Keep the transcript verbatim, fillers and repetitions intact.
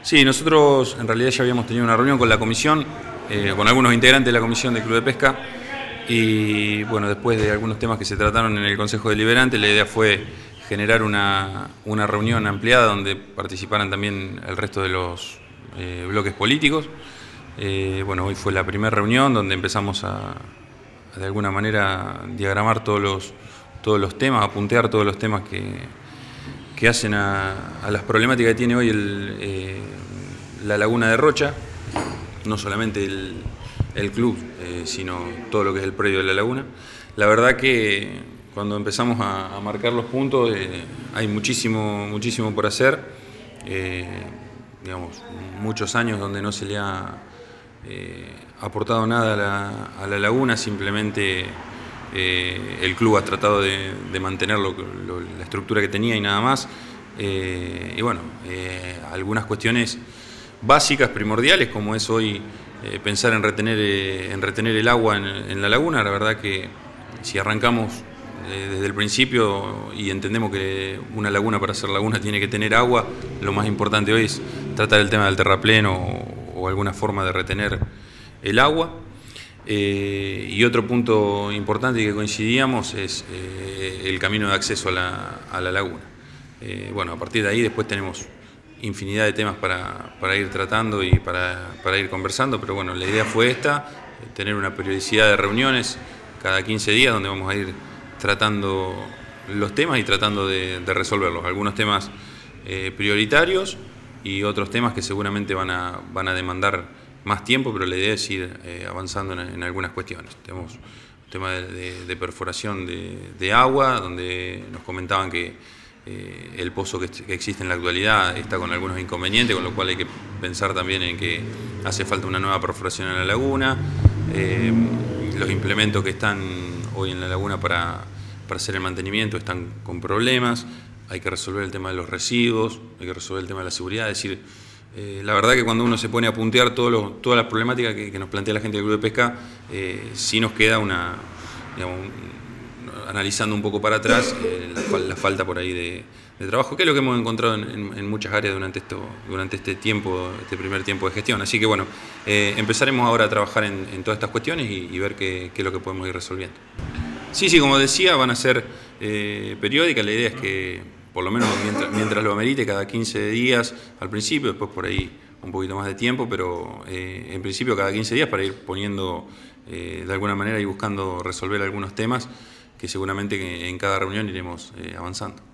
Sí, nosotros en realidad ya habíamos tenido una reunión con la comisión, eh, con algunos integrantes de la comisión del Club de Pesca, y bueno, después de algunos temas que se trataron en el Consejo Deliberante, la idea fue generar una, una reunión ampliada donde participaran también el resto de los eh, bloques políticos. Eh, bueno, hoy fue la primera reunión donde empezamos a, a de alguna manera diagramar todos los, todos los temas, a puntear todos los temas que que hacen a, a las problemáticas que tiene hoy el, eh, la laguna de Rocha, no solamente el, el club, eh, sino todo lo que es el predio de la laguna. La verdad que cuando empezamos a, a marcar los puntos eh, hay muchísimo, muchísimo por hacer, eh, digamos, muchos años donde no se le ha eh, aportado nada a la, a la laguna, simplemente Eh, el club ha tratado de, de mantener lo, lo, la estructura que tenía y nada más. Eh, y bueno, eh, algunas cuestiones básicas, primordiales, como es hoy eh, pensar en retener, eh, en retener el agua en, en la laguna. La verdad que si arrancamos eh, desde el principio y entendemos que una laguna, para ser laguna, tiene que tener agua, lo más importante hoy es tratar el tema del terraplén o, o alguna forma de retener el agua. Eh, y otro punto importante que coincidíamos es eh, el camino de acceso a la, a la laguna. Eh, bueno, a partir de ahí después tenemos infinidad de temas para, para ir tratando y para, para ir conversando, pero bueno, la idea fue esta, tener una periodicidad de reuniones cada quince días donde vamos a ir tratando los temas y tratando de, de resolverlos. Algunos temas eh, prioritarios y otros temas que seguramente van a, van a demandar más tiempo, pero la idea es ir eh, avanzando en, en algunas cuestiones. Tenemos un tema de, de, de perforación de, de agua, donde nos comentaban que eh, el pozo que, que existe en la actualidad está con algunos inconvenientes, con lo cual hay que pensar también en que hace falta una nueva perforación en la laguna. Eh, los implementos que están hoy en la laguna para, para hacer el mantenimiento están con problemas. Hay que resolver el tema de los residuos, hay que resolver el tema de la seguridad, es decir, Eh, la verdad que cuando uno se pone a puntear todo lo, todas las problemáticas que, que nos plantea la gente del Club de Pesca, eh, sí nos queda una, digamos, un, analizando un poco para atrás, eh, la, la falta por ahí de, de trabajo, que es lo que hemos encontrado en, en, en muchas áreas durante, esto, durante este tiempo, este primer tiempo de gestión. Así que bueno, eh, empezaremos ahora a trabajar en, en todas estas cuestiones y, y ver qué, qué es lo que podemos ir resolviendo. Sí, sí, como decía, van a ser eh, periódicas. La idea es que por lo menos mientras, mientras lo amerite, cada quince días al principio, después por ahí un poquito más de tiempo, pero eh, en principio cada quince días para ir poniendo, eh, de alguna manera, y buscando resolver algunos temas que seguramente en cada reunión iremos eh, avanzando.